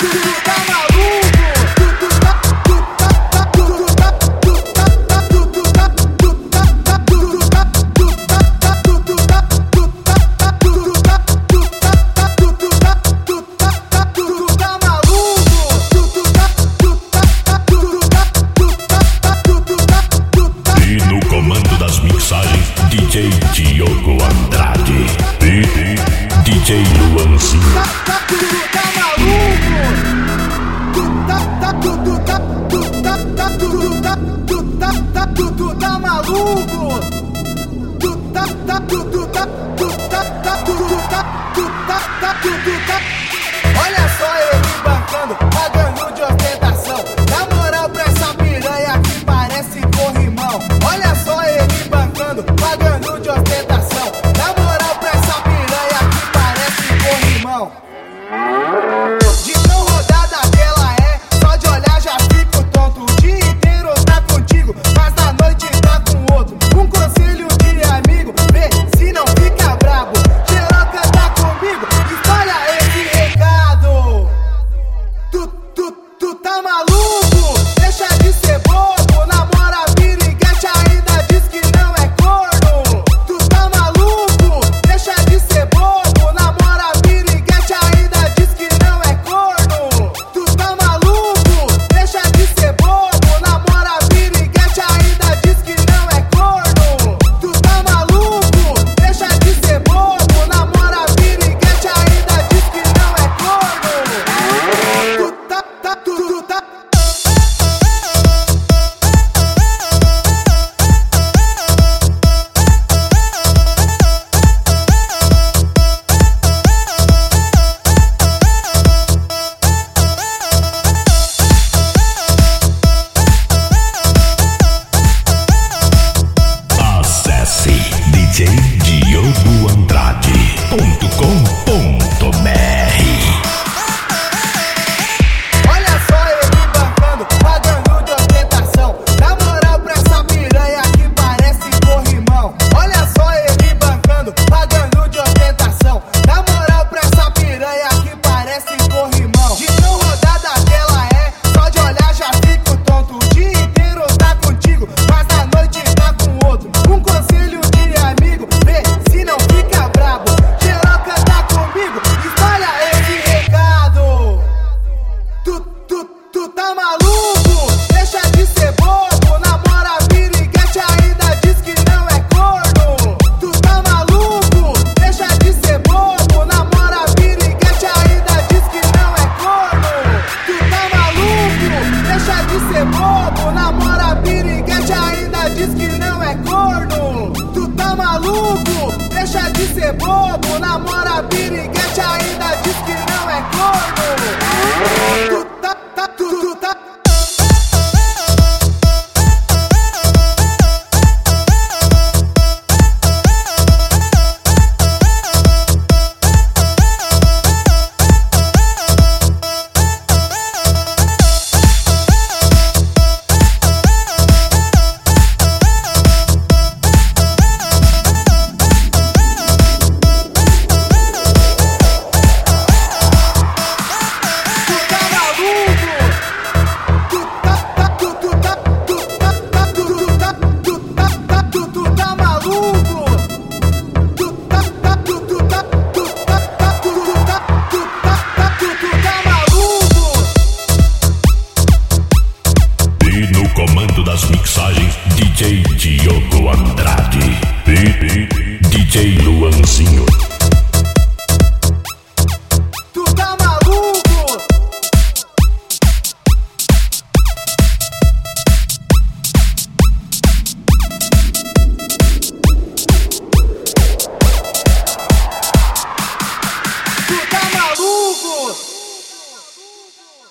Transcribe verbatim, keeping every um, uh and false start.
D J Diogo Andrade e D J Luanzinho. Tá maluco? Tu tá, tá, tu, tu tá, tu tá, tá, tu tá, tu tá, tá, tu, tu tá maluco? Tu tá, tá, tu, tu tá, tu tá, tá, tu, tu tá, tu tá, tá, tu, tu tá. Olha só ele bancando, pagando de ostentação. Dá moral pra essa piranha que parece corrimão. Olha só ele bancando, pagando de ostentação. Dá moral pra essa piranha que parece corrimão. De tão rodada que ela é, só de olhar já fico tonto. O dia inteiro tá contigo, mas na noite tá com outro. Um conselho de amigo, vê se não fica brabo. Xeroca tá comigo, espalha esse recado. Tu, tu, tu tá maluco? Deixa de ser bobo, namora piriguete, ainda diz que não é corno. Tu tá maluco? Deixa de ser bobo, namora piriguete, ainda diz que não é corno. Tu tá maluco? Deixa de ser bobo, namora piriguete, ainda diz que não é corno. Tu tá maluco? Deixa de ser bobo, namora piriguete, ainda diz que não é corno. Tu tá, tá, tu, tu tá. Acesse D J Diogo Andrade ponto com ponto B R. Olha só ele bancando, pagando de ostentação. Dá moral pra essa piranha que parece corrimão. Olha só ele bancando, pagando de ostentação. Dá moral pra essa piranha que parece corrimão. De tão rodada que ela é, só de olhar já fico tonto. O dia inteiro tá contigo, mas na noite tá com outro. Um conselho de amigo, vê se não fica brabo. Xeroca tá comigo, espalha esse recado. Tu, tu, tu tá maluco? Deixa de ser bobo, namora piriguete, ainda diz que não é corno. Tu tá maluco? Deixa de ser bobo, namora piriguete, ainda diz que não é corno. Tu tá maluco? Deixa de ser bobo, namora piriguete, ainda diz que não é corno. Tu tá maluco? Deixa de ser bobo, namora piriguete, ainda diz que não é corno. Tu